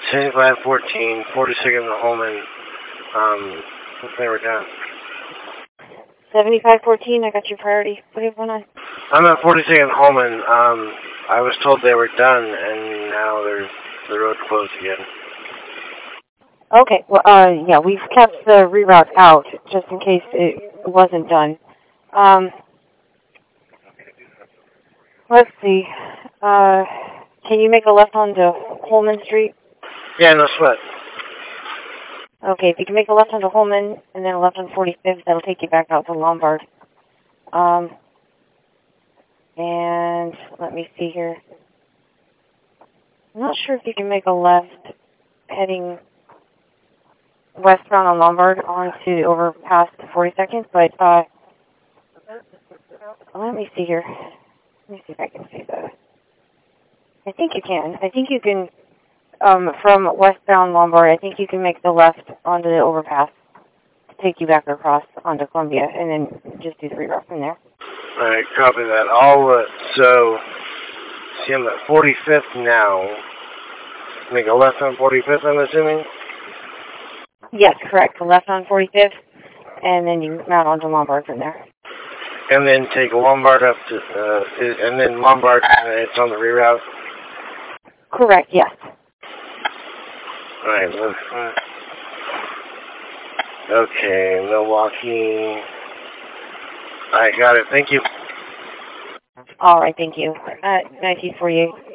7514, 42nd Holman. They were done. 7514, I got your priority. What do you want on? I'm at 42nd Holman. I was told they were done, and now the road closed again. Okay, well, yeah, we've kept the reroute out just in case it wasn't done. Let's see. Can you make a left onto Holman Street? Yeah, no sweat. Okay, if you can make a left onto Holman and then a left on 45th, that'll take you back out to Lombard. And let me see here. I'm not sure if you can make a left heading westbound on Lombard onto overpass to 42nd, but let me see here. Let me see if I can see that. I think you can. I think you can, from westbound Lombard, I think you can make the left onto the overpass to take you back across onto Columbia, and then just do the reroute from there. All right, copy that. So, see, I'm at 45th now. Make a left on 45th, I'm assuming? Yes, correct. The left on 45th, and then you mount onto Lombard from there. And then take Lombard up to, and then Lombard, it's on the reroute? Correct, yes. All right, okay, Milwaukee. All right, got it. Thank you. All right, thank you. 1948.